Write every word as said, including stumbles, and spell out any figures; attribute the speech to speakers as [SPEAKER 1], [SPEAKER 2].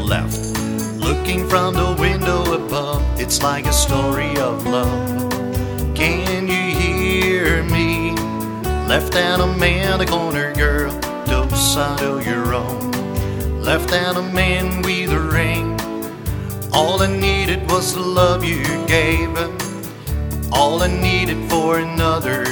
[SPEAKER 1] left. Looking from the window above, it's like a story of love. Can you hear me? Left hand a man, the corner girl, side of your own. Left hand a man with a ring. All I needed was the love you gave. All I needed for another